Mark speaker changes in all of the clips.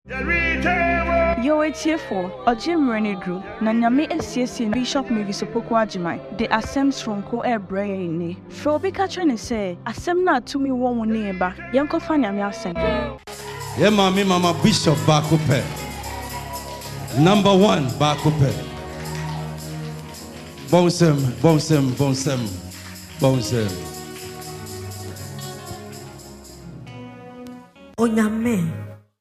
Speaker 1: Yo, it's here for Ojim Renedru, Nanyame SCSC Bishop Megisopoko Ajimai, the Assems from Ko Air Brain. Frobi Catching say, Assemna to me one neighbor, Yanko Fanyami Assem.
Speaker 2: Yeah, Mama Bishop Bakupe. Number 1 Bakupe. Bonsem.
Speaker 3: Onyame.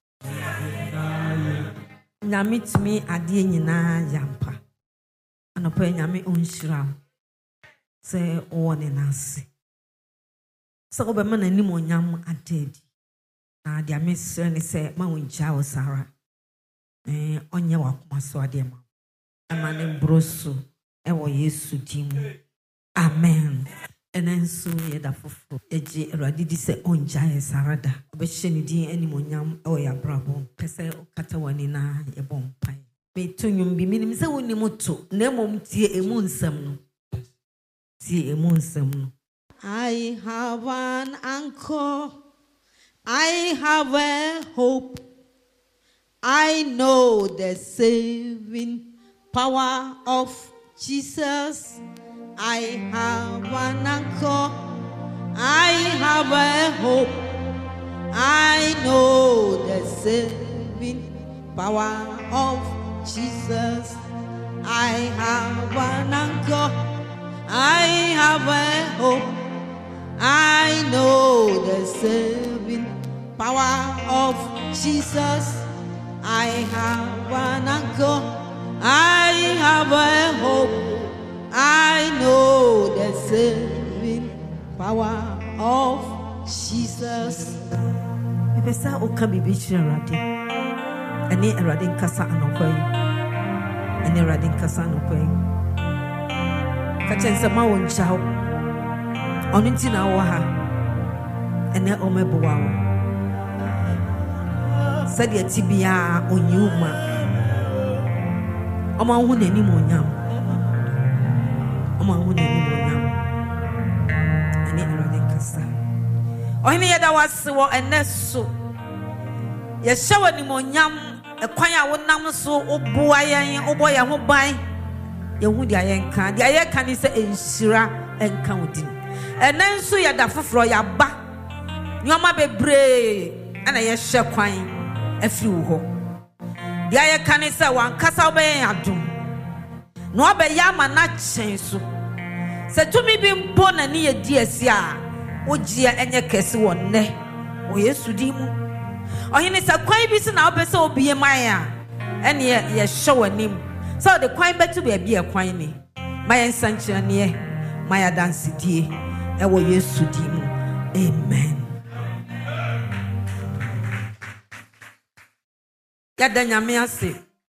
Speaker 3: Nyame tumi ade nyina yampa. Anopo nyame onhira. Se wone nase. Se obema nanim onyam adedi. Na de amesre ne se ma woncha wo sara. Onye wakoma so ade ma. Amane broso ewo Yesu dimu. Amen. Enenso yeda fofo eje erade di se onja esarada obehye ne din animonyam e ya brabo pese okata wani na ye bompai me tonyum bi minim se woni moto na mom tie emu nsam no I have an anchor, I have a hope, I know the saving power of Jesus. I have an anchor, I have a hope, I know the saving power of Jesus. I have an anchor, I have a hope, I know the saving power of Jesus. I have an anchor, I have a hope, I know the saving power of Jesus. If I say, "O come be chirade," and ne eradin kasa anokwai, and ne eradin kasa anokwai. Kachen sama wonchao, oninti na waha, and ne omebuwa. Said ya tibia onyuma, oma wune ni monyam. Ohini yeda wase wo eneso ye hyewa ni monyam ekwan a wonam so oboa yen oboya ho ban ye hu dia yen kan dia ye kan se enhyira enka odin enenso yeda foforo ya ba nyoma bebre ana ye hye kwan afiri wo ho dia ye kan se wankasa obeyen adom no obeya ma na chen so se tumi bi mpo na ne ye di asia ogia enye kese wonne o Yesu di mu ohini sa kwan bi se na obese obie man a ene ye hye wanim so the kwan betu be bia kwan ni mayen sanchira ne maya dance die e wo Yesu di mu. Amen. Yada nyame ase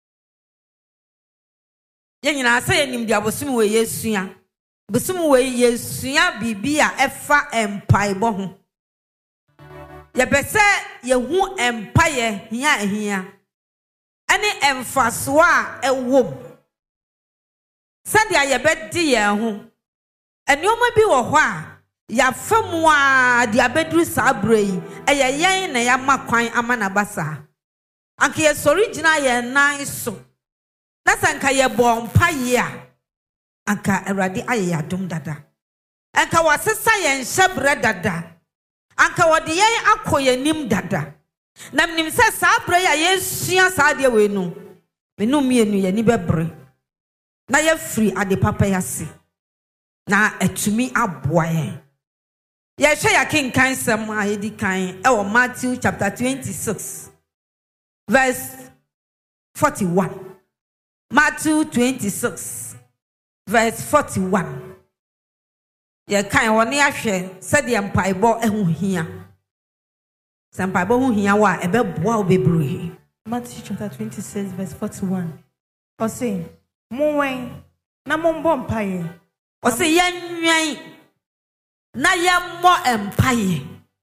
Speaker 3: ye nyina ase ye nim dia bosum we Yesu ya bosum we Yesu ya bibia efa empaibo ho ye bese ye hu empaye hia ene emfaso a ewom sade ye bedi ye ho enioma bi wo ho a ya famu a dia bedru sabrei eye yen na ya makwan amana basa anke ye original ye nan so na sanka ye bompaye a anka erade aye adom dada anka wasesa ye nhyebre dada anka wode ye akoye nim dada na mnim se sabre ya ye sua saade we no menu mienu ye ni bebre na ye free ade papa yase na etumi aboa ye hwe ya kinkan sem a ye di kan e wo Matthew chapter 26 verse 41. Matthew 26 verse 41. Ye kan woni ahwe said ye mpaibo ehu hia. Se mpaibo hu hia wa ebeboa obebru.
Speaker 4: Matthew chapter 26 verse 41. O say, "Mowen na mombo mpaye."
Speaker 3: O say yenwan na yemmo empaye.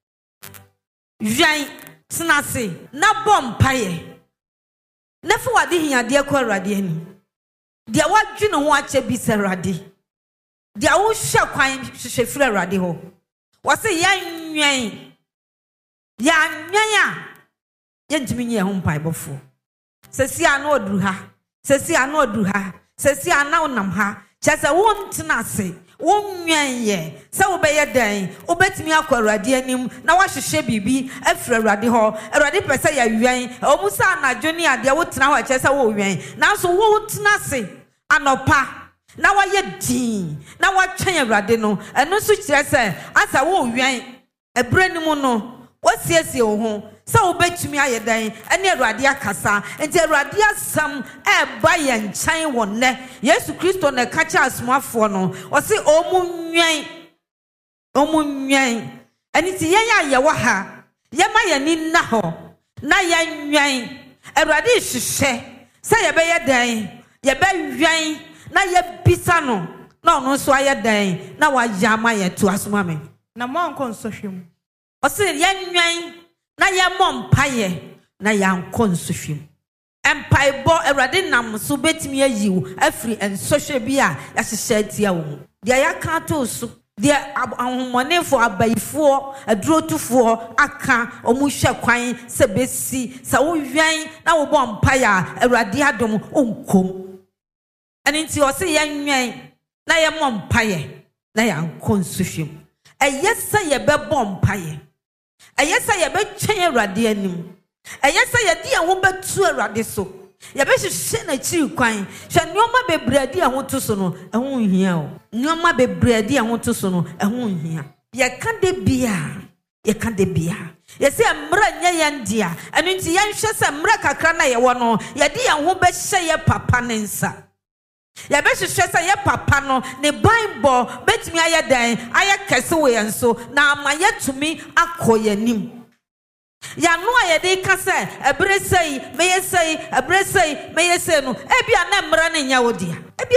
Speaker 3: Wan snase na bompaye. Nefu wade hia de akwa Awurade ani. Dia wadwene ho ache bi se Awurade. Dia wo hwe kwan hwehwe firi Awurade ho. Wo se yanwan. Ya nwan a yentimi nye ho mpaebofo sesi ana oduru ha sesi ana oduru ha sesi ana onam ha chese wontena ase wonwen ye se wobeye dan obetimi akwa Awurade anim na wahwehwe bibi afra Awurade ho Awurade pese ya wen omusa anadwo ne ade wotena ho chese wo wen nanso wotena ase anopa na waye din na watwen Awurade no eno so kire se asa wo wen ebrenim no wasiesie wo ho sa obetumi ayedan ene Awurade akasa enti Awurade asam eba ye nkyan wonne Yesu Kristo na kacha asmafo no o se omunwen eni ti yen ya yewo ha ye ma ye ni na ho na ye nwen Awurade hwehwe sa ye be yedan ye be nwen na ye bisa no na ono so ayedan na wa yama ye to asoma me
Speaker 4: na mo anko nsohwem
Speaker 3: o se ye nwen na ye mompaye na yankɔ nsohwem empaibo Awurade nam so betimi ayiwo afri ensohwe bi a yahyehyɛ atia wo de yaka to so de ahomonefo abaifo adurotufo aka omuhwɛ kwan se besi sa wo hwan na wo bɔ mpaye a Awurade adom onkom ani nti o se ye nwan na ye mompaye na yankɔ nsohwem eyesa ye bɛbɔ mpaye ayesa ye be twen Awurade anim ayesa ye di an wo betu Awurade so ye be hye na chi kwan hwe nyoma bebredi an wo to so no ehun hia o nyoma bebredi an wo to so no ehun hia ye ka de bia ye se mra nya ye ndia enu nti ye hwe se mra kakra na ye wo no ye di an wo be hye ye papa ne nsa ya be hwehwe se ye papa no ne Bible betimi ayedan ayekese we enso na amayetumi akoyanim ya no ayede ka se ebresei meyesei no ebia na mra ne nya wodia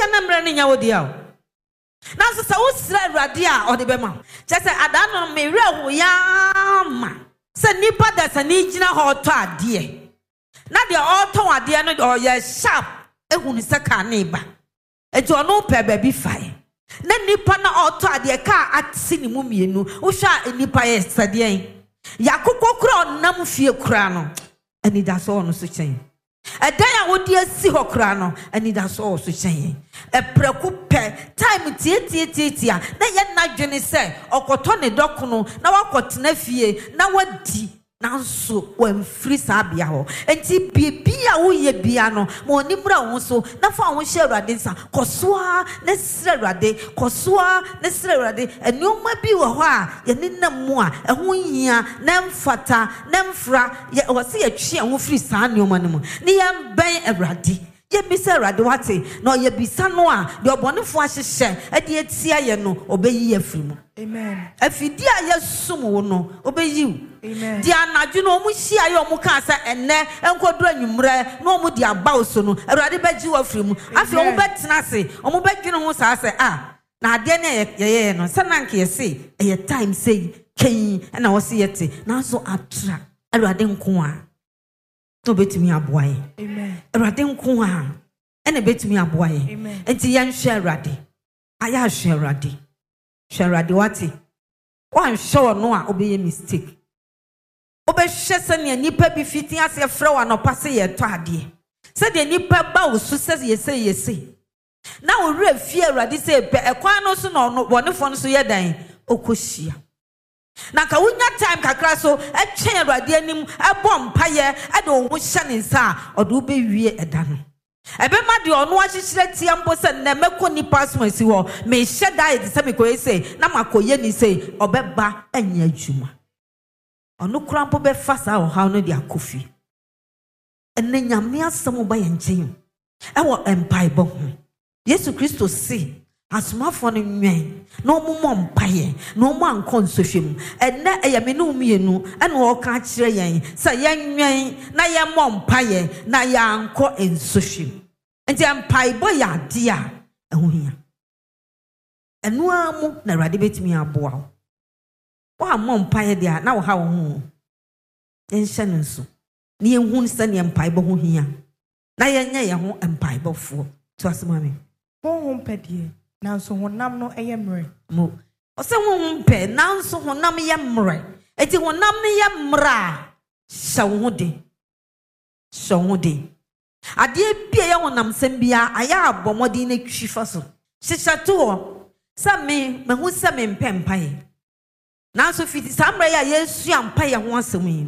Speaker 3: o na so sa wo sira Awurade a ode be ma chese adano me rehu ya ma se nipa da se ni gina ho to ade na de oton ade no o ye sharp ehunu se ka ne ba ejo no pe baby fire na nipa na auto ade ka atsi ni mumienu wo hwa nipa ye sade yakoko kura onam fie kura no ani da so no so chen edan a wodi asi ho kura no ani da so so chen epreku pe time tie na ye na dwene se okoto ne dokono na wakotena fie na wadi nanso wamfiri sabia ho enti bibia wo ye bia no mo nimra wo so na fa wo hye Awurade nsa kosoa na sira Awurade enoma bi wo ho a ye nenam mu a eho hia na mfata na mfra ye wo se ye twe ho firi saa neoma no mu ne ye ben Awurade ye bisa Awurade wate na ye bisa no a de obonefo ahyehye ade etia ye no obeyi afiri mu
Speaker 4: amen
Speaker 3: afidi a yesum wo no obeyi
Speaker 4: amen
Speaker 3: di anadwo no mu hia ye omu ka sa enne enkodura nwumre no omu di aba so no Awurade beji wo afiri mu afi omu betena se omu bedwene ho sa se na ade ne ye no sananke ye se eye time say ken na wo se yete na so atra Awurade nko a to betimi aboaye
Speaker 4: amen
Speaker 3: Awurade nko a ene betimi aboaye
Speaker 4: amen
Speaker 3: enti ye nhwe Awurade aya hwe Awurade wate wan show no a obeye mistake obehwe se ne nipa bi fitin ase frɛ wa no pase ye to ade se de nipa ba wo so se yese na wo re fie Awurade se pe ekwan no so no wonefo no so ye dan okohia na ka wunya time kakra so etwen Awurade anim ebo mpaye ade wo ho hye ne nsa ode wo be wie eda no ebe ma de ono ahyehyere tie mpo se na meko nipa so asi ho me hye dai de se me ko ese na makoye ni se obeba anya adwuma ono kura mpo be fasa o ha no de akofi enne nyame asem ba ye nchen ewo empaibo ho Yesu Kristo se asomafo no nwen na omumo mpaye na omu ankɔ nsohwem enne eyame no mienu ene wo ka kire yen se yen nwen na ye mo mpaye na ya ankɔ nsohwem enti empaibo ya ade a eho hia enu amu na Awurade betimi aboa wo mo mpaye de a na wo ha wo ho enhye no nso na ye hu se ne empaibo ho hia na ye nya ye ho empaibo fo to asemame
Speaker 4: honhom pedie nanso honam no eyemre
Speaker 3: mo ose honhom pe nanso honam ye mre eti honam ne ye mra hye wo de Shongode. Ade bia ya wonam sembia aya abomodi na twifa so. Hyehyɛto sɛ me hu sɛ me mpɛmpae. Nanso fiti samra ya Yesu ampae ho asɛm yi.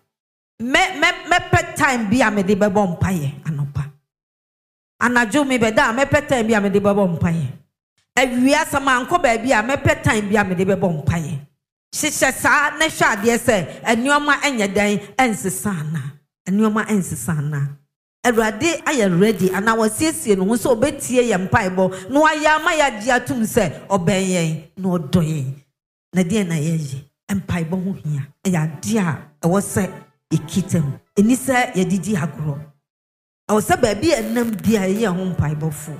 Speaker 3: Me pet time bia me de bɛbɔ mpae anopa. Anadwo me bɛda me pet time bia me de bɛbɔ mpae. Awia sama ankɔ ba bia me pet time bia me de bɛbɔ mpae. Hyehyɛ saa na hwɛ adeɛ sɛ anuoma ɛnyɛ dan ɛnsesa na. Anuoma ɛnsesa na. Awurade ayɛ ready ana wasiesie no ho sɛ obetie yɛ mpaebɔ no ayɛ ama yɛ agye atum sɛ ɔbɛn yɛn na ɔdɔ yɛn. Na deɛ na yɛyɛ mpaebɔ ho hia ɛyɛ ade a ɛwɔ sɛ ekitam eni sɛ yɛdidi agorɔ ɛwɔ sɛ baabi ɛnam bia yɛ ho mpaebɔfo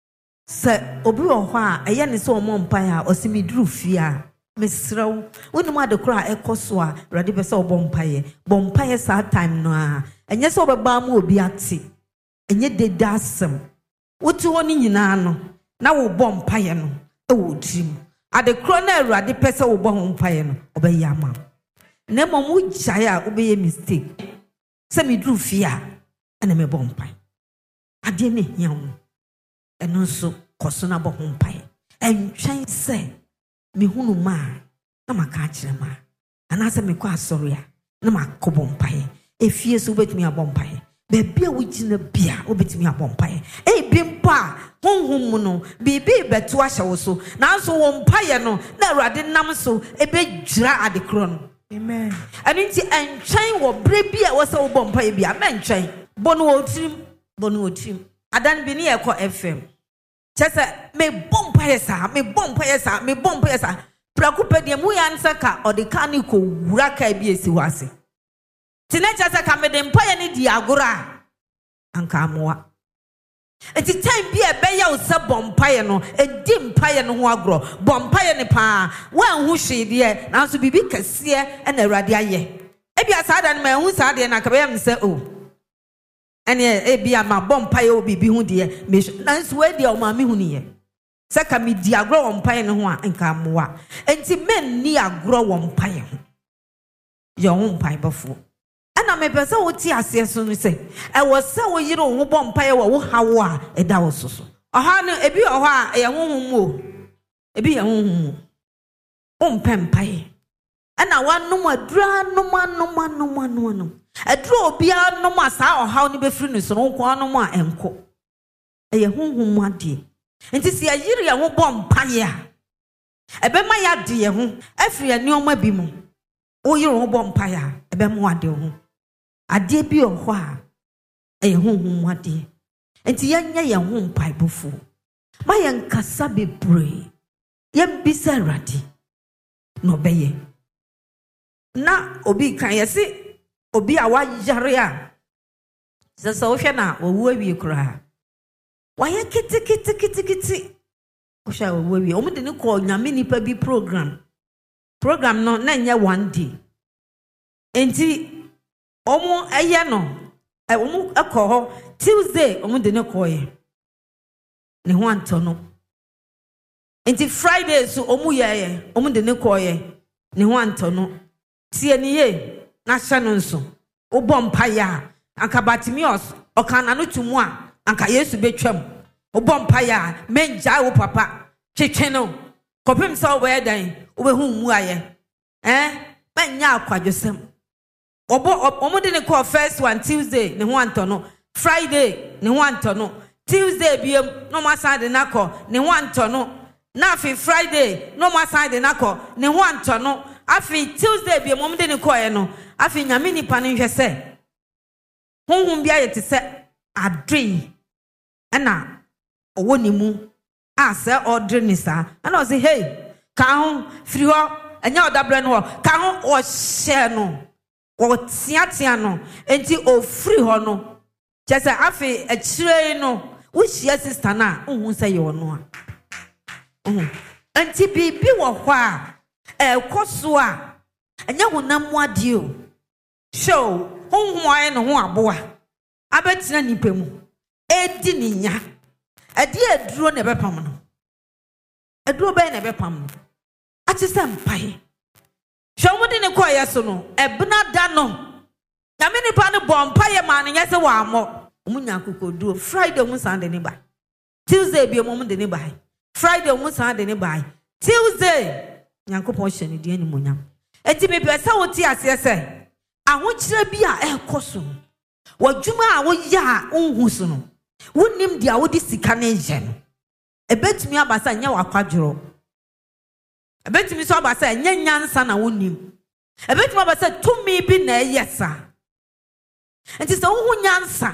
Speaker 3: sɛ obi wɔ hɔ a ɛyɛ ne sɛ ɔmɔ mpae a ɔsimiduru fie a mesrɛw wonim ade kora ɛkɔ so a Awurade bɛ sɛ ɔbɔ mpae saa time no a ɛnyɛ sɛ ɔbɛba ma obi ate ɛnyɛ deda asɛm wote hɔ ne nyinaa no na wobɔ mpae no ɛwɔ tirim ade kora na Awurade pɛ sɛ wobɔ ho mpae no ɔbɛyɛ ama na mmom wogyae a wobɛyɛ mistake sɛ meduru fie a ɛna mebɔ mpae adeɛ ne hia wo ɛno nso kɔ so na bɔ ho mpae ɛntwɛn sɛ mehunu ma na maka akyerɛ ma anaasɛ mekɔ asɔre a na makɔbɔ mpae efie so wobɛtumi abɔ mpae baabi a wogyina bia wobɛtumi abɔ mpae ebi mpa honhom mu no biribi bɛto ahyɛ wo so nanso wo mpae no na Awurade nam so ɛbɛdwira ade korɔ no. Amen. Ɛno nti ɛntwɛn wɔ berɛ bi a wɔ sɛ wobɔ mpae bi a mɛntwɛn bɔ no wɔ tirim adan bi ne yɛkɔ FM kyɛ sɛ mebɔ mpae saa prako pɛ deɛ mu yɛ ansɛ ka ɔde ka ne kɔwura ka bi esi wɔ ase tene kyɛ sɛ ka mede mpae ne di agorɔ a anka amoa enti time bi a ɛbɛyɛ wo sɛ bɔ mpae no ɛdi mpae no ho agorɔ bɔ mpae ne paa woanhu hwee deɛ nanso biribi kɛseɛ ɛna Awurade ayɛ ebia saa da no ma ɛhu saa deɛ na ka bɛyɛ me sɛ o ɛne ebia ma bɔ mpae o biribi ho deɛ nanso wei deɛ ɔma me hu ne yɛ sɛ ka me di agorɔ wɔ mpae no ho a anka amoa enti men ni agorɔ wɔ mpae ho yɛ ho mpae bɛfo ana me pɛ sɛ wote aseɛ so no sɛ ɛwɔ sɛ wo yire wo bɔ mpae wɔ wo hawo a ɛda wo so ɔha no ebi wɔ hɔ a ɛyɛ honhom o ebi yɛ honhom o mpɛ mpae ana wanom adura nom adura obia nom a saa ɔhaw no bɛfiri no so no ko anom a ɛnko ɛyɛ honhom adeɛ nti sɛ yire yɛ ho bɔ mpae a ɛbɛma yɛ ade yɛ ho afiri anuoma bi mu wo yire ho bɔ mpae a ɛbɛma ade ho adeɛ bi wɔ hɔ a ɛyɛ honhom adeɛ nti yɛnyɛ yɛn ho mpaebɔfo ma yɛn kasa bebree yɛn bisa Awurade na ɔbɛyɛ na obi kan yɛse obi a wayare a sɛ wohwɛ na wɔwu awie koraa wayɛ kiti wohwɛ a wɔwu awie ɔmo de ne kɔ nyame nipa bi program no na nyɛ one day enti ɔmo ɛyɛ no ɔmo ɛkɔ hɔ Tuesday ɔmo de ne kɔɔyɛ ne ho antɔ no enti Friday so ɔmo yɛyɛ ɔmo de ne kɔɔyɛ ne ho antɔ no tie ne ye na hyɛ no nso wobɔ mpaeɛ a anka Bartimaeus ɔka na no to mu a anka Yesu betwam wobɔ mpaeɛ a mengyae wo papa twetwe no kɔpem sɛ wobɛyɛ dan wobɛhu mu ayɛ menya akwadwosɛm ɔmo de ne kɔɔ first one Tuesday ne ho antɔ no Friday ne ho antɔ no Tuesday biem no ma san de nakɔ ne ho antɔ no na afi Friday no ma san de nakɔ ne ho antɔ no afi Tuesday biem ɔmo de ne kɔɔ no afi nyame nipa ne hwɛ sɛ honhom bia yɛ te sɛ adwen ɛna ɔwɔ ne mu a sɛ ɔdre ne saa ɛna ɔsɛ hey ka ho firi hɔ ɛnyɛ ɔdabrɛ no hɔ ka ho ɔhyɛ no wɔteatea no enti ofiri hɔ no kyɛ sɛ afi akyire no wohyia sister na wohu sɛ yɛ ɔno a enti biribi wɔ hɔ a ɛkɔ so a ɛnyɛ honam mu adeɛ o show honhom ayɛ ne ho aboa abɛtena nipa mu edi ne nya ɛdeɛ aduro na ɛbɛpam no aduro bɛyɛ na ɛbɛpam no akye sɛ mpae hwɛ ɔmo de ne kɔɔyɛ so no ɛbena da no Yamini pani bompa ye man yese wa mo. Umunya kukodu. Friday mu Sunday ni ba. Tuesday bi mo de ni ba. Friday mu Sunday ni ba. Tuesday Nyankopon hye ni de ni monyam. Enti me pesa wo ti ase se. Ahokyere bi a ekoso. Wadwuma a wo ya onhu so no. Wonim dia wo di sika na nje no. Ebetumi abasa nya wakwadworo. Ebetumi so abasa nya nyansa na wonim. Ebetumi abasa tumi bi na eyesa. Enti so wo nyansa.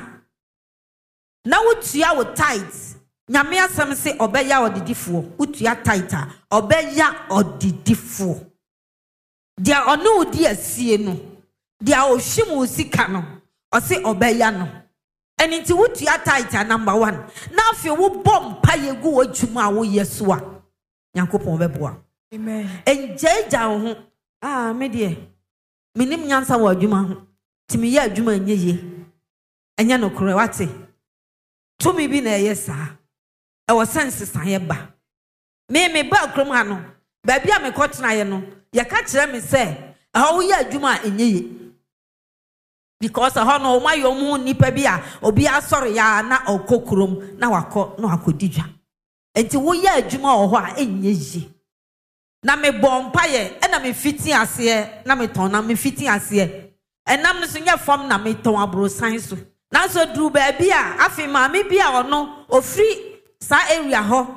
Speaker 3: Na wotua wo tight. Nyame asem se obeya odidifo. Wotua tighter. Obeya odidifo. Dia ono odi asie no. Dia ohwim usika no. Ose obeya no. Eni nti wotua tighter number 1. Na afi wo bom pa yegu adwuma wo yeso a. Nyankopon beboa.
Speaker 4: Amen.
Speaker 3: Enjeja wo ho. Me de. Minim nyansa wo adwuma ho. Ti me ye adwuma nyeye. Enya no kore wate. Tumi bi na yesa. E wo sense san ye ba. Me ba krom ha no. Ba bia me kotena ye no. Ye ka kire me se, wo ye adwuma enyeye. Because ho no ma yo mu nipa bi a obi asori ya na okokrom na wakodidwa. Enti wo ye adwuma wo ho a enyeye. Na me bompa ye e na me fiti ase na me ton na me fiti ase. Enam no so nya fam na me ton abrosan so. Na so dru ba bia afi ma me bia ono ofri sa area ho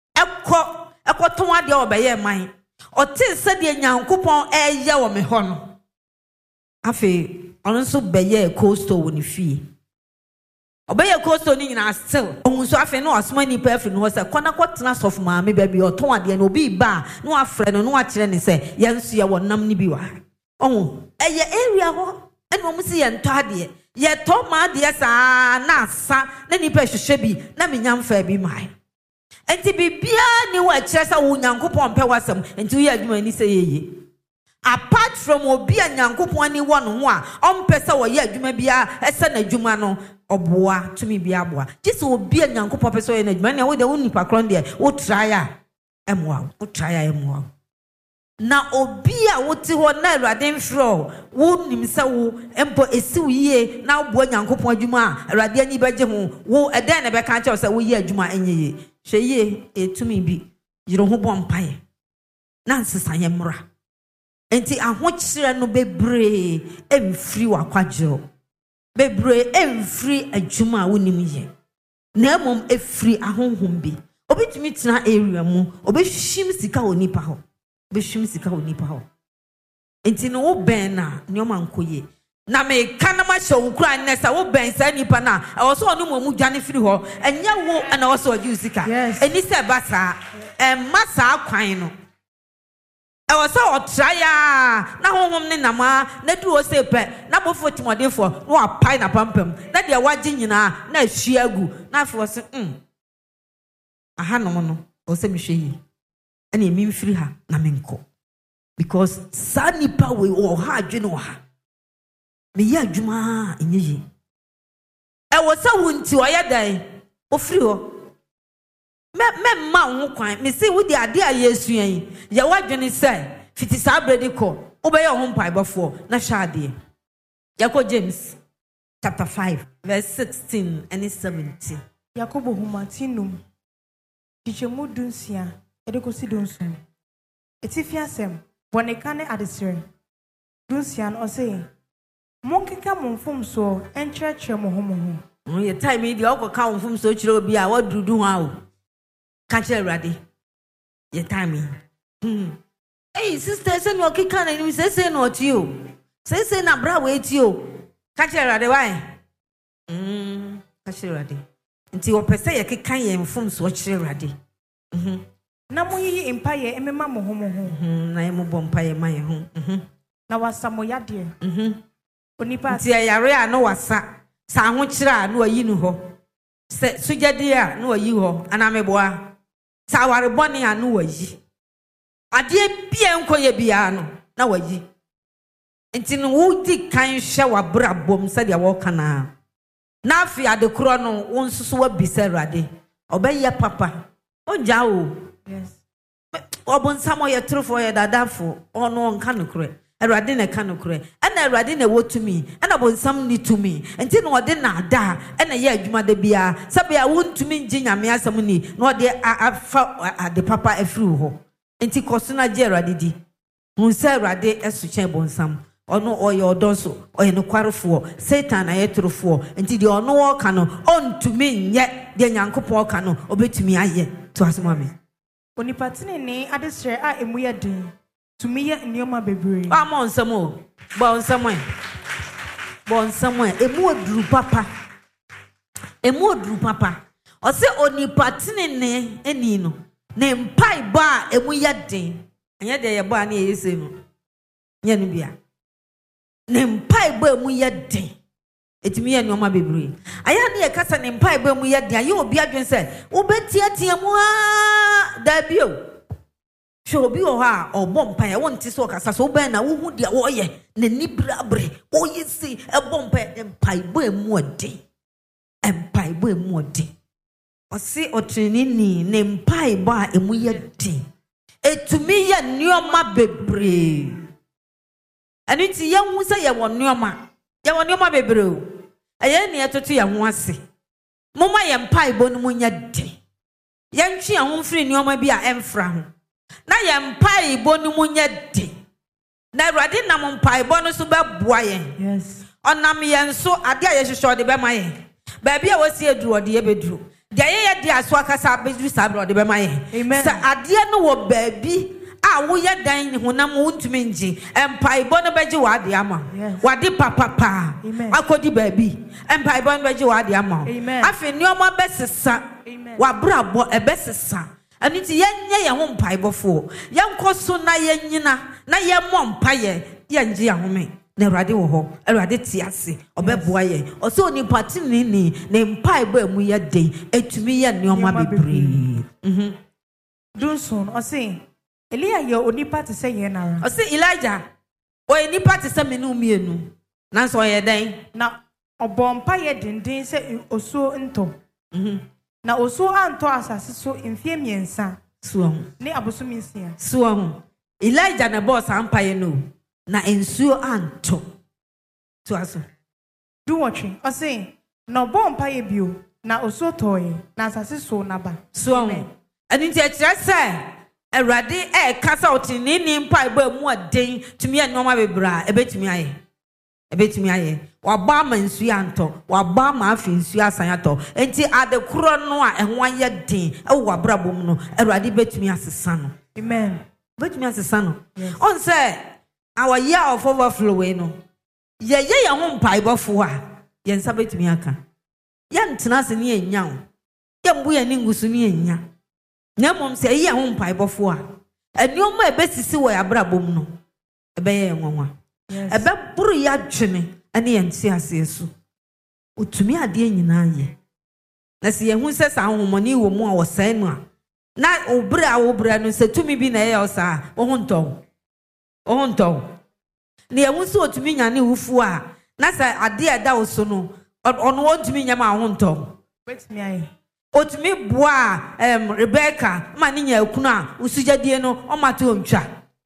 Speaker 3: ekoton ade obeye man. Otin se de Nyankopon eye wo me ho no. Afi ono so beye coastal wo ni fie. Obeye coastal ni nyina still. Ohun so afi no asoma ni pa afi no se kona kwotena sof ma me ba bi oton ade na obi ba no afre no akire ni se yenso ye wonam ni bi wa. Ohun eye area ho ene omu si ye nto ade. Ye to ma ade sa na asa na ni pa hwehwe bi na menyam fa bi mai. Enti bibia ni wa kire sa wo Nyankopon pe wasam enti wo ye adwuma ni se yeye. Apart from obi a Nyankopon ni wo no ho a ompesa wo ye adwuma bia ese na adwuma no oboa tumi bia aboa. Jisi obi a Nyankopon pesa wo na adwuma na wo de wo nipa kron de wo try a emwa wo try a emwa. Na obi a wote ho na Awurade mfro wo nimsa wo empo esiw yie na wo Nyankopon adwuma a Awurade ani beje ho wo eden na be ka che wo se wo ye adwuma enyeye hweye etumi bi yiro ho bompae na nsesa ye mra enti ahokyere no bebre emfiri wakwadwo bebre emfiri adwuma a wonim ye na mom efiri ahonhom bi obitumi tena area mu obehwim sika onipa ho beshim sika onipa ho enti no wo ben na nyoma nkoye na me kana ma hye ukura nesa wo ben sa nipa na e wo so onu mu dwane firi ho enya wo na wo so aju sika eni se basa masa akwan no e wo so otraya na honhom ne nama na du wo se pe na bofo timodefo no apai na pampam na de waje nyina na ahua agu na afo wo se aha no no wo se mehwe yi ene emi mfiri ha na menko because sa nipa we wo ha adwene wo ha me ya adwuma enyeye e wo sa wunti o ye dan ofiri ho me ma wo kwan me se wo di ade a Yesu yan ye wadwene se fiti sa bredi ko wo be ye ho mpai before na hwa ade Yakob James chapter 5 verse 16 and 17
Speaker 4: Yakobo humatinum Kichemu dunsia edekosi dunsun etifiasem bonekane adesere dunsian ose monkeka monfom so enkyerɛkyerɛ mo ho
Speaker 3: ye time idi okoka monfom so kyerɛ obi a wadudu ho awo ka kyerɛ Awurade ye time hey sister say no okeka na ni say no oti o say na bra we eti o ka kyerɛ Awurade why ka kyerɛ Awurade nti wo pese ye keka ye monfom so kyerɛ Awurade
Speaker 4: na mo yi empaye emema mo ho
Speaker 3: na ye mo bompaye ma ye ho
Speaker 4: na wasamo yade onipa
Speaker 3: ti yare a no wasa sa ho kira no ayi nu ho se sujade a no ayi ho ana meboa sa ware bone a no wayi ade bia enkoye bia no na wayi enti no wudi kan hwe wabrabom se de wo kana na afi ade kro no wo nsusu wa bisa Awurade obeye papa onja o
Speaker 4: yes
Speaker 3: obonsamo ye trofo ye dadafo ono nka nokre Awurade na ka no kure ana awurade na wo tumi ana bonsam ni tumi enti no ode na ada ana ye adwuma da bia sabe a wontumi ngi nyame asam ni no ode afa ade papa afiri ho enti koso na je awurade di hu se awurade esu chen bonsam ono oye odonso oye no kwarefo Satan na yetrofo enti de ono wo ka no ontumi nye de nyankopon ka no obetumi aye to asoma me
Speaker 4: onipatine ni adesre a emu ye din tumi ye nioma bebre
Speaker 3: amon samo bon samo emu oduru papa o se onipatine ne eni no ne mpai ba emu ye din anya de ye ba na yese no nya no bia ne mpai ba emu ye din etimi ye nioma bebre aya na ye kasa ne mpai ba emu ye din aye obi adwen se wo betiatia mu a da bio Shobi oha obompa ya wonti so kasa so ben na wo hu dia wo ye na nibrabre wo yisi ebompa empaibo emu ode osi otrenini ne empaibo a emu ye din etumi ye nioma bebre aniti ye hu se ye won nioma bebre o eye ne etoto ye ho ase moma ye empaibo no mu nya din ye ntwe ho mfiri nioma bi a emfra ho na ye mpai bo ni munye de na awurade nam mpai bo no so beboa ye
Speaker 4: yes
Speaker 3: onam ye nso ade a ye hwehwe de bema ye ba bia wasi eduru ode ye beduru de ye de aso akasa beduru sabro de bema ye sa ade no wo baabi a wo ye dan honam wontumi ngi mpai bo no beji wa de ama wade papa akodi baabi mpai bo no beji wa de ama afi ni omo besesa wa brabo ebesesa aniti yenye ye ho mpaibofo yenkoso na yenyina na ye mompa ye yenje ya home na awurade wo ho awurade ti ase obeboa ye oso oni patini ni ne mpaibo emu ye den etumi ye nioma bebre
Speaker 4: dunson osi Elia ye onipa te se ye nara
Speaker 3: osi Elijah o enipa te se menu mienu na so ye den
Speaker 4: na obompa ye dindin se osuo nto na osuo anto asase so mfie miensa
Speaker 3: suo
Speaker 4: ne abosom nsia
Speaker 3: suo Elijah na boss ampa ye no na ensuo anto to aso
Speaker 4: do watching osi na bompa ye bio na osuo toye na asase so na ba
Speaker 3: suo anti akira se awurade kasa otini ni mpa eba mu aden tumi ya noma bebra ebetumi aye waba ma nsu anto waba ma afi nsu asan ato enti adekoro no a ehwa ye den ewo abrabom no awurade betumi asesa no
Speaker 4: amen
Speaker 3: betumi asesa no on say our year of overflow no ye ho mpa ibofo a ye nsa betumi aka ye ntena se ne enya wo ye mbu ye ni ngusu ne enya na mom se ye ho mpa ibofo a enioma ebesisi wo abrabom no ebeye enwanwa ebe buru ya dwene ane yenti asesu utumi ade nyina ye na se yehu se sa ahomoni wo mu a wo sai mu a na obra no se tumi bi na ye osa wo honton ne yehu se otumi nyane wufu a na sa ade eda wo so no ono otumi nyama honton
Speaker 4: betumi aye
Speaker 3: otumi boa Rebecca ma ne nya akunu a usujadie no o mate ontwa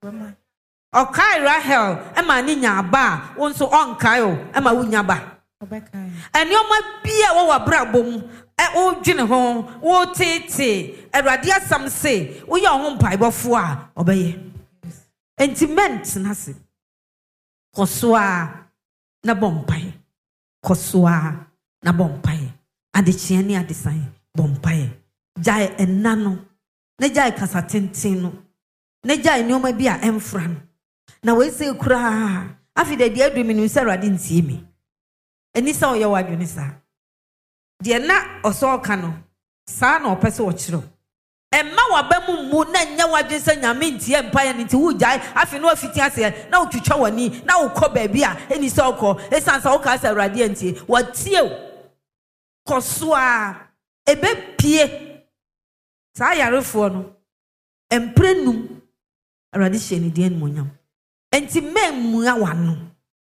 Speaker 3: Okai Rahel ema ni nyaba wonso onkai o ema wunya ba obekai enioma bia wo wabrabom o dwene ho wo tete awurade asam se wo ye ho mpaibofo a obeye entiment na se kosoa na bompai adechia ni adesan bompai jai enano ne jai kasa tenten no ne jai enioma bia emfra no na we say kura afi de dia dumi no awurade ntie mi eni sa o ye wadwene sa de na oso ka no sa na opese wo kiro emma wabamu mu na nya wadwene sa nyame ntie mpa ya nti wo jai afi no afiti ase na wo twetwa wani na wo kɔ baabi a eni sa okɔ esansa wo ka sa awurade ntie watie kosoa ebe pie sa yarefo no emprenum awurade hye ne de enmonyam enti memua wano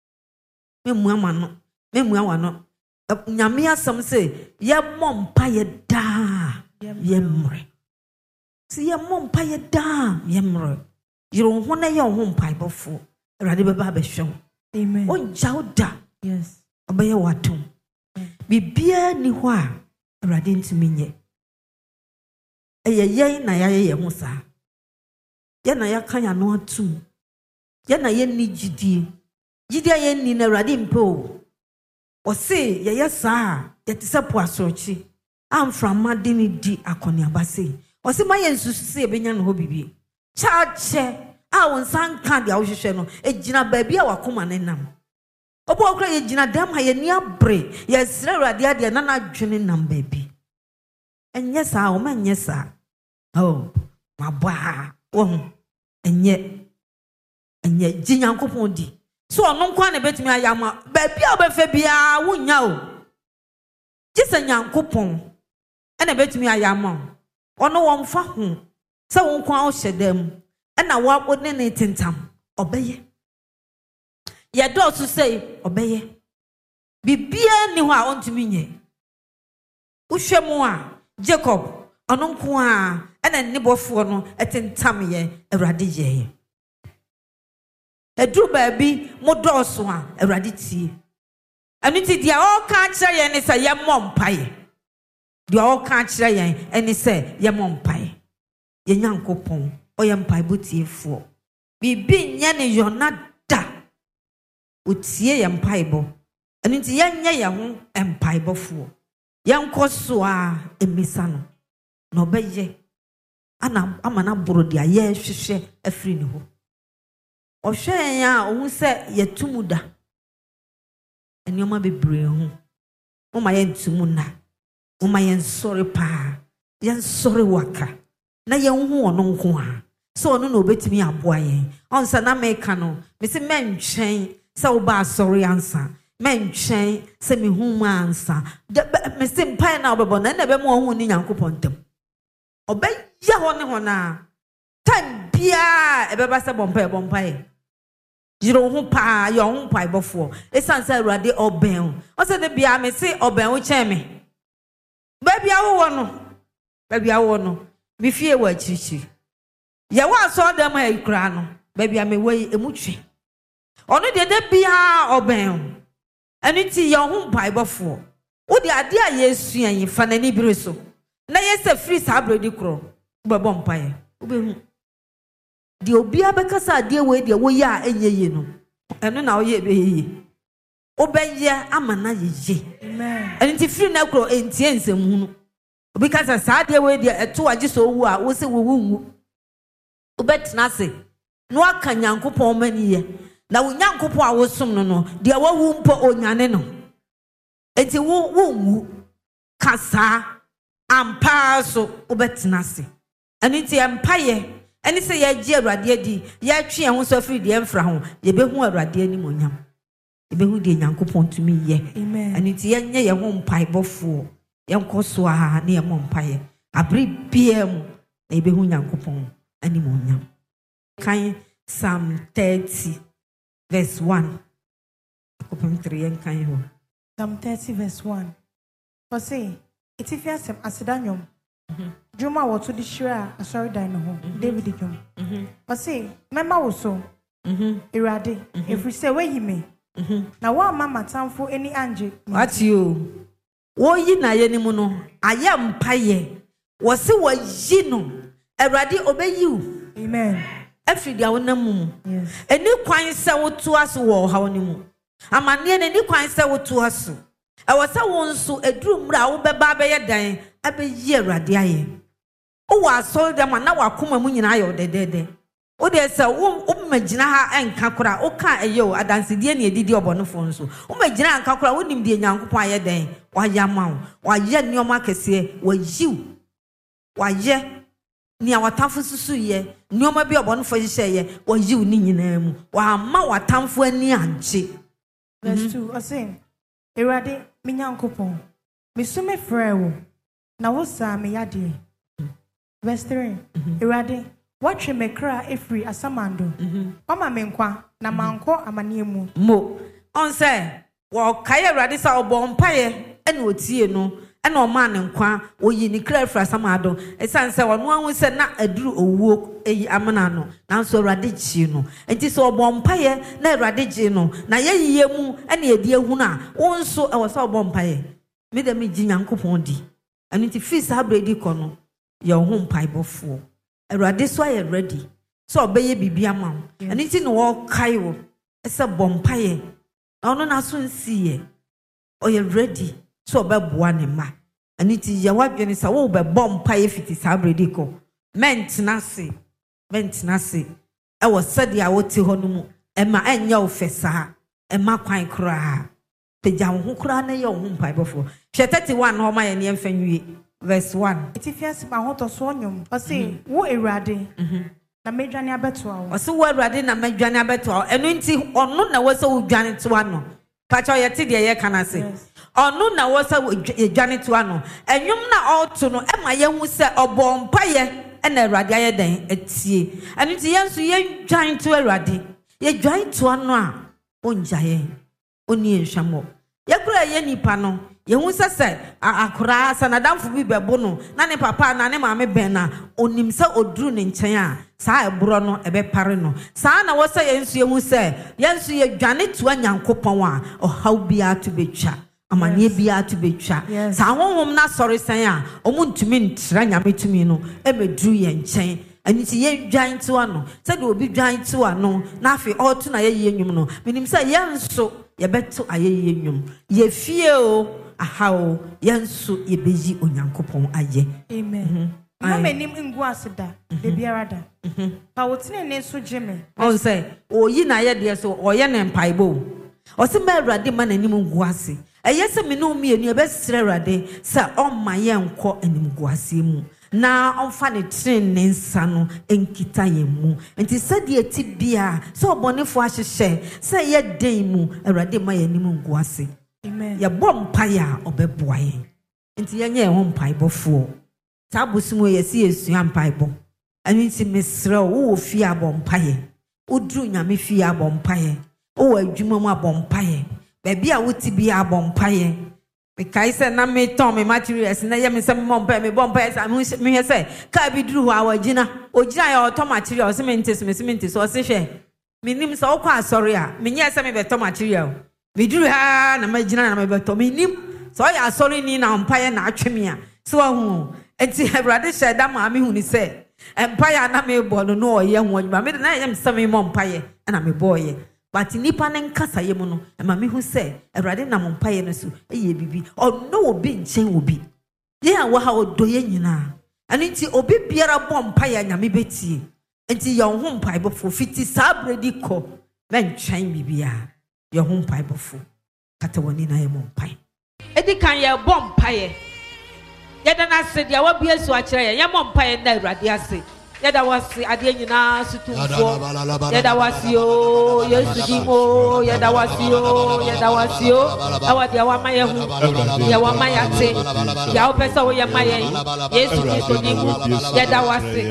Speaker 3: nyame asam se ye mompa ye da ye mre si ye mompa ye da ye mre yiro ho na ye ho mpa ibofo Awurade bɛba abɛhwɛ.
Speaker 4: Amen.
Speaker 3: Ɔngyaw da.
Speaker 4: Yes.
Speaker 3: Ɔbɛyɛ w'atom. Bibia ni hɔ a Awurade ntumi nyɛ. Ɛyɛ yɛn na yɛayɛ yɛn ho saa. Yɛn na yɛaka yɛn ano atum. Yɛn na yɛnni gyidie. Gyidie a yɛnni na Awurade mpɛ o. Ɔse yɛyɛ saa a yɛte sɛ po asorɔkye. Amframa de ne di akɔneaba se. Ɔse ma yɛn nsusu sɛ yɛbɛnya ne hɔ bibie. Kyaakyɛ a wo nsa nka deɛ wohwehwɛ no ɛgyina baabi a wakoma ne nam. Obo okra yɛgyina dam ha yɛni abre yɛsrɛ Awurade adeɛ na n'adwene nam baabi. Ɛnyɛ saa o ma nyɛ saa. Oh, mabaa wo ɛnyɛ gye Nyankopɔn di. So ɔno nkwa na betumi ayama baabi a obɛfɛ bia wonya o. Gye sɛ Nyankopɔn ɛna betumi ayama o. Ɔno wɔmfa ho sɛ wo nkwa ɔhyɛ dam ɛna wo ne ne tentam ɔbɛyɛ. Yɛdɔɔso sɛ ɔbɛyɛ. Bibia ni hɔ a ɔntumi nyɛ. Wohwɛ mu a Jacob ɔno nko a ɛna ne bɔfoɔ no ɛtentam yɛ Awurade yɛ. Ɛduru baabi mo dɔɔso a Awurade tie. Ɛno nti deɛ ɔka kyerɛ yɛn ne sɛ yɛmmɔ mpaeɛ. Deɛ ɔka kyerɛ yɛn ɛne sɛ yɛmmɔ mpaeɛ. Yɛn Nyankopɔn ɔyɛ mpaebɔ tiefoɔ. Bibi nyɛ ne yɔna da. Utie yɛn mpaebɔ. Ɛno nti yɛnyɛ yɛn ho mpaebɔfoɔ. Yɛnkɔ so a emisa no. Na ɔbɛyɛ ana ama na boro de ayɛ hwehwɛ afiri ne ho. Ɔhwɛ yɛn a ohun sɛ yɛtumu da. Nneɛma bebree ho. Moma yɛn tumu na. Moma yɛn sɔre paa. Yɛn sɔre waka. Na yɛn ho ɔno nko a. So ɔno na obetumi aboa yɛn. Ɔnsa na meka no. Me se mentwɛn sɛ woba asɔre ansa. Mentwɛn sɛ me hu mu ansa. Me se mpae na obɛbɔ na na bɛmo ɔho ni Nyankopɔn ntam. Ɔbɛyɛ hɔ ne hɔ na. Time bia ɛbɛba sɛ bɔmpae. Jiro ho pa yɛ ho mpae bɔfoɔ. Esan sɛ Awurade ɔbɛn. Ɔsɛ de bia me se ɔbɛn wo kyɛn me. Baabi awo no. Me fie wɔ akyirikyiri. Yɛ wɔ asɔ dɛm ha ikura no. Baabi a me wɔ yi emu twe. Ɔno de bia ɔbɛn. Ɛno nti yɛ ho mpae bɔfoɔ. Wo de ade a Yesu yɛn fa n'ani bere so. Na yɛsɛ free saa bredi kro. Wobɛbɔ mpae. Wobɛhu. De obia bɛkasa ade we de wo yɛ a enye ye no. Ɛno na wo yɛ bɛyɛ. Wobɛyɛ ama na yɛ.
Speaker 4: Amen.
Speaker 3: Ɛno nti free na kro entie nsɛm no. Obi kasa saa de we de ɛto agye so wu a wo se wo wu. Wobɛtena se. No aka Nyankopɔn mani yɛ. Na wo Nyankopɔn a wo som no de wawu mpo onyane no. Enti wo wu kasa ampa so wobɛtena se. Ɛno nti empaye ɛne sɛ yɛgye Awurade adi yɛatwe yɛn ho so afiri deɛ mfra ho yɛbɛhu Awurade anim onyam. Yɛbɛhu deɛ Nyankopɔn tumi yɛ.
Speaker 4: Amen.
Speaker 3: Ɛno nti yɛnyɛ yɛn ho mpaebɔfoɔ. Yɛnkɔ so a ne yɛmmɔ mpaeɛ. Abere bia mu na yɛbɛhu Nyankopɔn anim onyam. Kan Psalm 30 verse 1. Open 3 kan ho.
Speaker 4: Psalm 30 verse 1. For say, itifi asem asedanyom. Juma wo to di shira asori dan no ho. David dwom. For say, mema wo so. Irade, efri say we yime. Na wa mama tamfo eni anje.
Speaker 3: What you? Wo yi na ye ni mu no, aye mpaye. Wo se wo yi no. Awurade obeyi wo.
Speaker 4: Amen.
Speaker 3: Every day wonam mu.
Speaker 4: Yes.
Speaker 3: Eni kwan se wo to aso wo ha woni mu. Amane ne ni kwan se wo to aso. E wo se wo nso eduru mra wo beba beye dan abeyi Awurade aye. O wa so dem na wakoma mu nyina aye odedede. O de se wo magina ha enka kora o ka eye o adansedie ne edidi obonofo nso. O magina enka kora wonim de Nyankopon aye dan. Wa yama wo. Wa ye nioma kese wa yiw. Wa ye ni awatamfo susu ye nioma bi obonofo hye ye wa yiw ni nyina mu. Wa ma watamfo ani anje.
Speaker 4: Verse 2. I say, Irade, mi Nyankopon. Mi sume frɛ wo. Na wo sa me yade. Verse 3. Irade, watwe me kra efri asamando. Mama me nkwa na manko amane mu.
Speaker 3: Mo. On say, wo kaye Irade sa obɔ mpaye ene otie no. and no man and qua, or ye declare for Samado, a son said, one who said not a drew or walk a amanano, now so radicino, and tis all bompire, ne radicino, na ye mu, and ye dear Huna, also I was all bompire. Made a meeting uncle Pondi, and it feast her brady corner, your home pipe of four. A radiswire ready, so baby be a mom, and it's in all Cairo, it's a bompire. I don't know soon see ye, or you're ready. So be one ma, and it is your wife and it's a woe by bomb pie if it is a bredico. Meant nasi. I was said I would tell Honumu, and my end your fessa, and my quine cry. The young who cry your home pipe before. She 31 home my and Yenfenui, verse 1. It's if yes, my hot or sonium, or say, what a raddy. Na medwane abeto o so wa urade na medwane abeto eno nti ono na wo se wo dwane to ano pacho ye ti de ye kana se ono na wo se wo dwane to ano enwum na auto no e ma ye hu se obompa ye na urade aye den atie eno nti ye nso ye dwane to urade ye dwane to ano a onja ye oni enhwamo ye kura ye nipa no ye hu se akora sanadamfo bi bebo no na ne papa na ne maame ben na onim se oduru ne nchen a saa ebro no ebe pare no saa na wo se yensu ye hu se yensu ye dwane to anyankopon a ohaw bia to betwa amane bia to betwa saa honhom na sori san a omuntumi ntra nyame tumi no emeduru ye nchen ani ti ye dwan to ano se de obi dwan to ano na afi oto na ye yenwum no menim se yenso ye beto aye yenwum ye fie o ahao yenso ye beji onyankopon aye amen.
Speaker 4: Mama nim ngu aseda de biarada. Ba wotine ne so jeme.
Speaker 3: On say, o yi na ye de so o ye ne mpaibo. O se ma Awurade ma nanim ngu ase. Eye se me no mienu e be sere Awurade se o ma ye nko anim ngu ase mu. Na onfa ne tren ne nsa no enkita ye mu. Enti se de eti bia se obonefo ahyehye se ye den mu Awurade ma ye anim ngu ase.
Speaker 4: Amen.
Speaker 3: Ye bom paya obeboa ye. Enti ye nye ho mpaibofo. Tabusumo yesi esua mpaibo ani ti mesre wo fi abompaye odru nyame fi abompaye o adwuma mu abompaye ba bia woti bi abompaye me kai se na me ton me materials na ye me se me bompaye sa me he se ka bi duru ho awagina ogina ya oto materials se me ntis o se hwe me nim se okwa asori a me nye se me beto material me duru ha na magina na me beto me nim so ya asori ni na mpaye na atweme a so hu enti Awurade sheda maami hu ni se empire na me bo no oye ho adwuma me na yem se me mo mpaye na me boye but nipa ne nkasa ye mu no maami hu se Awurade na mo mpaye no so eye bibi ono obi nchen obi ye a wo ha odoye nyina ani nti obi biara bo mpaye nyame betie enti ye ho mpaye bo fo fiti sabredi ko men twan bibia ye ho mpaye bo fo kata woni na ye mo mpaye edi kan ye bo mpaye yada na se dia wa bia so akire ye mompaye na Awurade ase yada wasi ade nyina sutumfo yada wasi o Yesu dimo yada wasi o awa dia wa maye hu ya wa mayate ya opesa wo ya maye Yesu Kristo dimo yada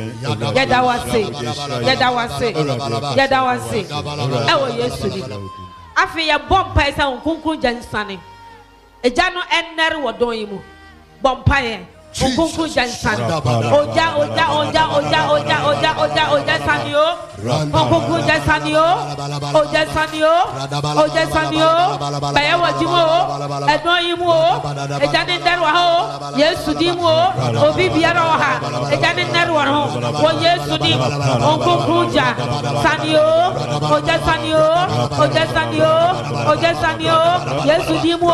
Speaker 3: wasi ewo Yesu dimo afi ya bompaye sa nkunkun jansane eja no enere wodon yimu bompaye Okunku jansan oja sanio okunku oja sanio baya wajimo edoyimo ejane nderwa ho Yesu dimo obi biara ha ejane nderwa ho wo Yesu dimo okunku ja sanio oja sanio Yesu dimo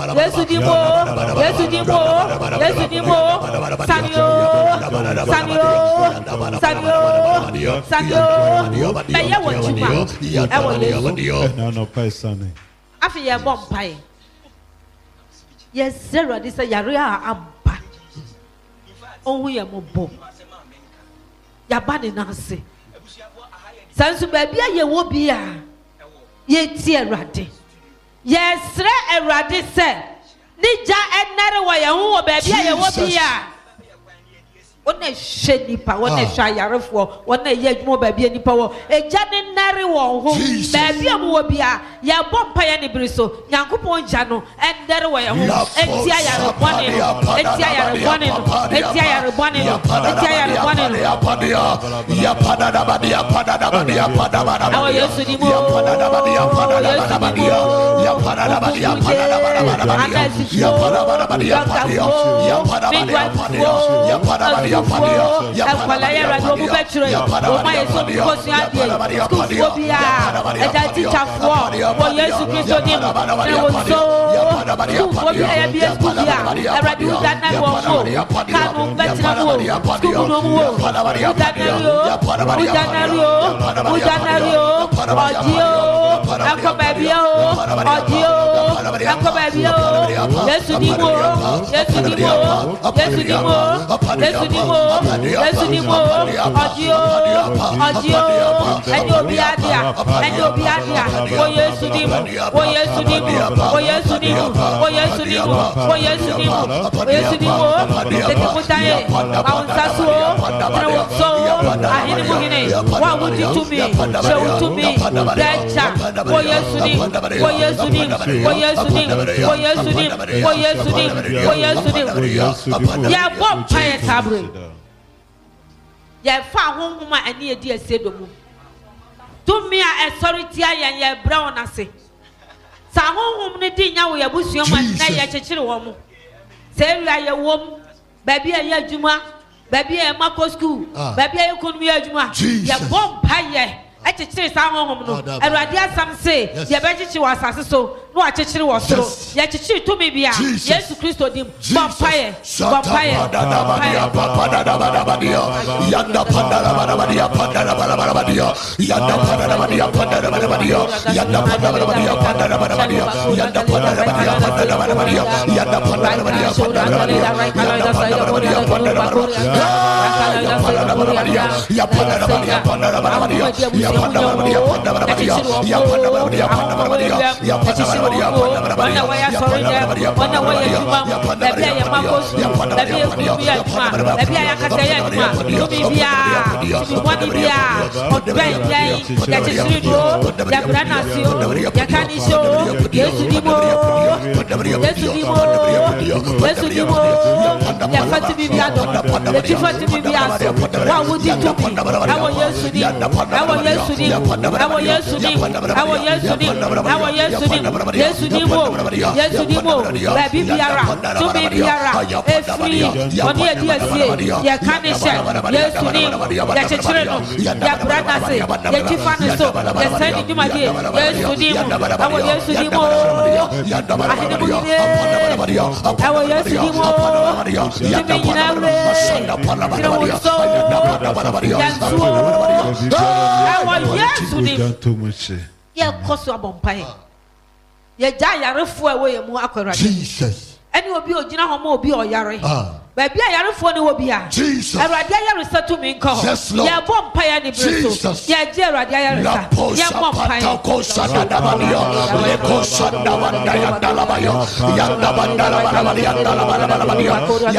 Speaker 3: Sanio. Baya wajuma.
Speaker 2: No paisane.
Speaker 3: Afi ya bompaye. Yes, zero this yarea abba. Oh, we are mobo. Yabani nasi. Sansu baby, ye will be a ye tear ratty. Yes, a ratty said. Nija enare wa ya hu baby ye wo bia wona hwe nipa wona hwa yarefo wona ye adwuma baby nipa wo eja ne nare wo ho baby am wo bia ya bompa ya ne biriso nyankopon ja no enare wa ya hu entia yarefo ne Ya fa honhom a ene edi asedo mu to me a authority ayen ye brown ase sa honhom ne di nya wo ya busuo ma na ye chechire wo mu se ria ye wom ba bia ye adwuma ba bia ye mako school ba bia ye konumi adwuma ye bom paye e chechire sa honhom no Awurade asam se ye be chichi wo asase so no a chechire wo soro ye chechire to me bia Yesu Kristo dim bom paye
Speaker 5: Yanda pandara barabadia pandara barabadia yanda pandara barabadia pandara barabadia yanda pandara barabadia pandara barabadia yanda pandara barabadia pandara barabadia yanda pandara barabadia pandara barabadia yanda pandara barabadia pandara barabadia ya pandara barabadia ya pandara barabadia pandara barabadia ya pandara barabadia pandara barabadia ya pandara barabadia pandara barabadia ya pandara barabadia pandara barabadia ya pandara barabadia pandara barabadia ya pandara barabadia ya pandara barabadia ya pandara barabadia
Speaker 3: Bibia, Wani Bia, Odben Jay, Yachishiro, Yabranasio, Yakanisho, Yesudimo, Yafati Bibiado, the Tifati Bibiado, what would you do? Our Yesudi, our Yesudi, our Yesudi, our Yesudi, Yesudimo, Bibiara, to Bibiara, every on the DSA, Yakanisha. Yes, you need. Yes, you children. Your brother say. Yes, you find so. Yes, send you my dear. Yes, you need. Our yes, you need more. I had to be there. Our yes, you need more. You mean you know it? So. Our yes, you need. Yeah, cost you a bumpy. Yeah, die. Refu away more accurate.
Speaker 5: Jesus.
Speaker 3: And you will be a homo be or yari. Baby, I am for no be
Speaker 5: Jesus.
Speaker 3: I rather refer to me call.
Speaker 5: Yes, Lord.
Speaker 3: Yeah, bomb pie and
Speaker 5: Jesus.
Speaker 3: Yeah, Gerard,
Speaker 5: La Posha Patako Sadabaya, Leko Sadawanda Yandalabayo, Yandabandala Barabadia, Yandalabadia,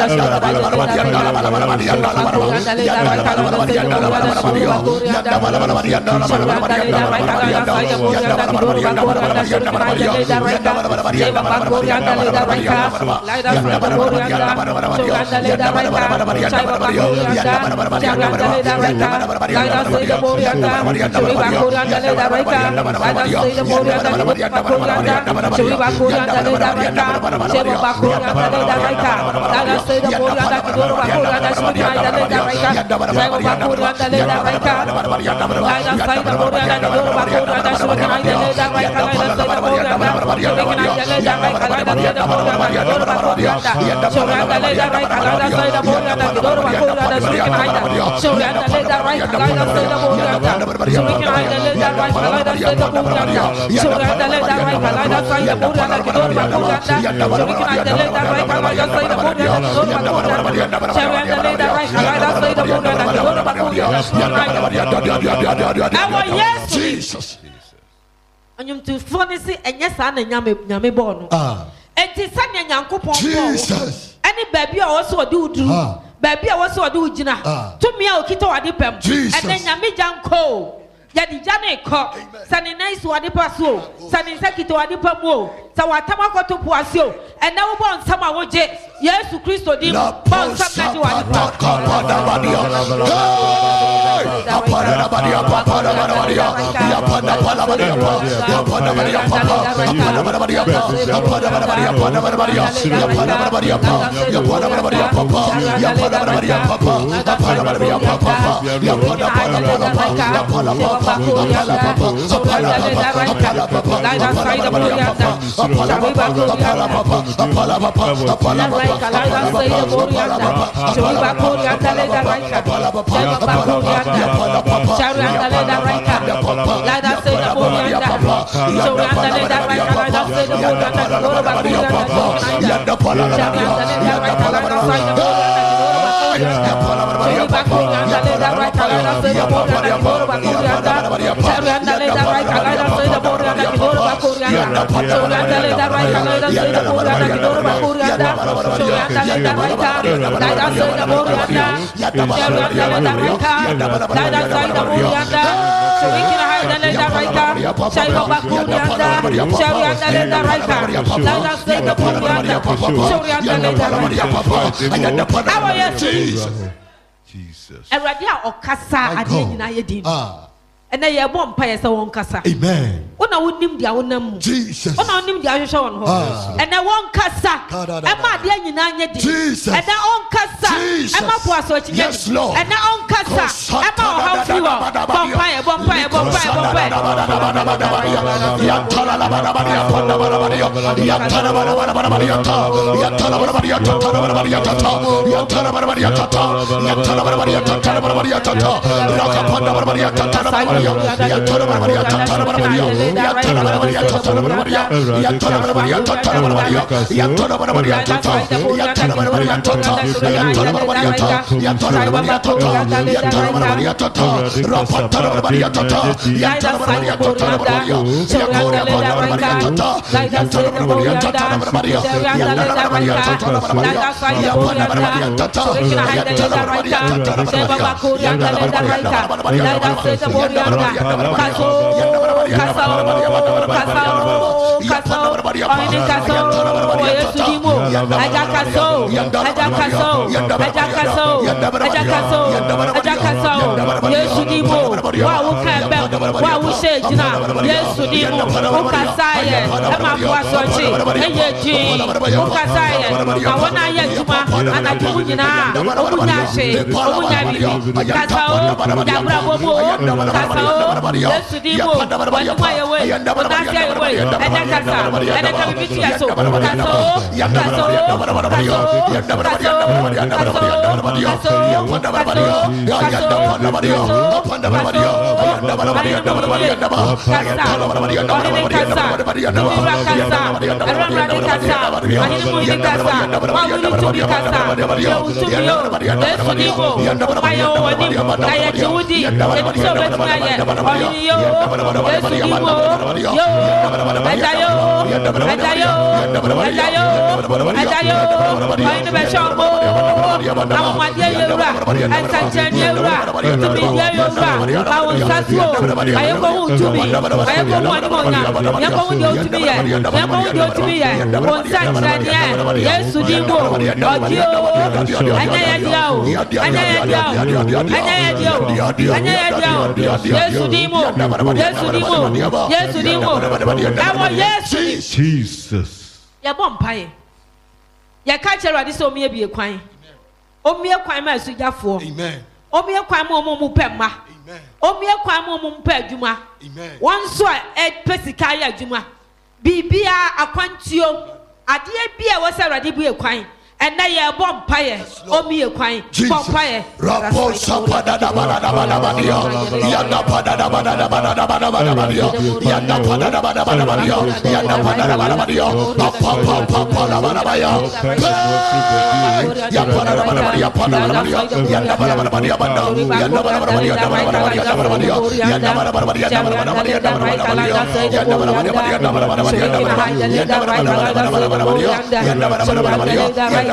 Speaker 5: Jesus.
Speaker 3: And you to furnace and yes, and Yame born. It is Sunday Yankupon.
Speaker 5: Jesus.
Speaker 3: Any baby also do. Baby also do Jina. To me, I'll Kito Adipem. And then Yami Janko. Yadi Jane Cock. Sunny nice Wadipaso. Sunny Sakito Adipamo. Sawatama to Puasio. And now born Samawoje. Yesu Kristo di bon sabna di wa Jesus. Eradia okasa ade nyina yedi. Ena ye bom pa ye se won kasa.
Speaker 5: Amen.
Speaker 3: Una wonim dia wonam.
Speaker 5: Jesus.
Speaker 3: Una wonim dia hwehwe won ho. Ena won kasa. Ema ade nyina nyedi.
Speaker 5: Jesus.
Speaker 3: Ena on kasa. Ema po aso chi
Speaker 5: yes Lord.
Speaker 3: Ena on kasa. Ema o ha fi wo. Bom pa ye ya tala la bana bana ya panda bana bana ya tala bana bana bana ya ta ya tala bana bana ya ta bana bana ya ta ya tala bana bana ya ta ya tala bana bana ya ta bana bana ya ta ya ka panda bana bana ya ta bana bana ya tala bana bana ya ta bana bana ya tala bana bana ya ta bana bana ya tala bana bana ya ta bana bana ya tala bana bana ya ta ya tala bana bana ya ta ya tala bana bana ya ta ya tala bana bana ya ta ya tala bana bana ya ta ra pa tala bana bana ya ta ya tala bana bana ya ta bana bana ya Korea bana bana ya ta ya tala bana bana ya ta bana bana ya tala bana bana ya ta bana bana ya bana bana ya ta ya tala bana bana ya ta Jesus. Ya bom paye. Ya ka chere ade so me bie kwan. O me kwan ma asujafo. Amen. O me kwan ma mo pemma. Amen. O me kwan ma mo mpa adwuma. Amen. Won so e pesika ya adwuma. Bibia akwantio ade bia wo se rade bie kwan. And now you're born pie, oh me a quine, born pie. Raposa Padada Banana Banabadia, Yana Padada Banana Banana Banabadia, Yana Padada Banabadia, Yana Padada Banabadia, Papa Banabaya, Yapana Banabadia, Panabadia, Yana Banabadia, Yana Banabadia, Yana Banabadia, Yana Banabadia,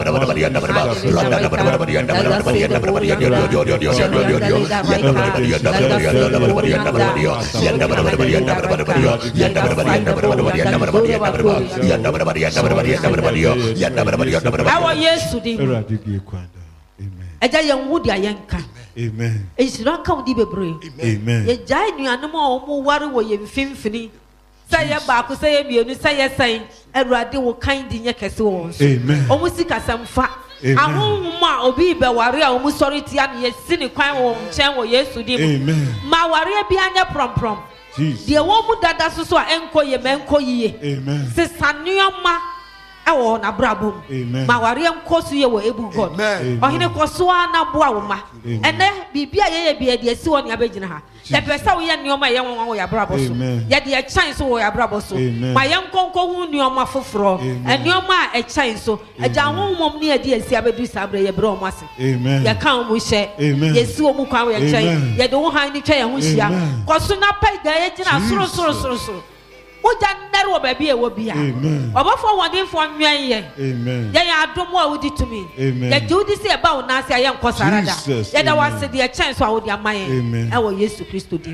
Speaker 3: Amen. It's not come deep. Amen. A giant animal more worry where you finfini. Say about to say, you say, saying, and rather will kind in your castle. Amen. Almost sick as some fat. I won't be the warrior, almost sorry, and yet sin a crime or channel, yes, to them. Amen. My warrior behind your prom. The woman that does so enco ye men co ye. Amen. Says Sanyama. Oh, na brabo. Ma warrior course you were able God. Or in a coswana boama. And then be a dear so on your bedina. The person we are my young one, your brabo. Yet the chance or your brabo. My young conco who knew my fro, and your ma a chance so a young woman near dear Sabu Sabre, your bromas. Amen. Your count we share. Amen. Yes, so muka, you don't hide the chair, which ya. Cosuna pay the agent, so. What that narrow baby will be. Amen. About for one day for me. Amen. Yeah, I don't know what you to me. Amen. You do this about Nancy, I am Cosarada. Yet I was the chance I would your mind. Amen. I will use to Christ to do.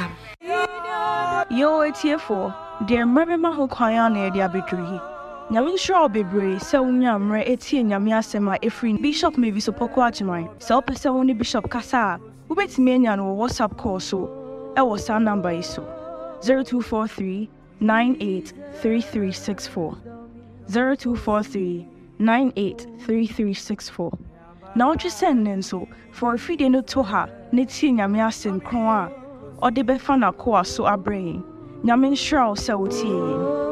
Speaker 1: Yo, it's here for dear Mabema who cry near the arbitrary. Nyame sure be brave, so nyamre eti nyame asema efri Bishop Mavis Opokuagyeman. So pese woni Bishop Kasa, ubetimi anya no WhatsApp call so. E was our number is so 0243 983364 0243 983364. Now just send in so for if you didn't to her, Niti Nyame asem kron a or de befa na ko so abrain. Nyame sure so tie.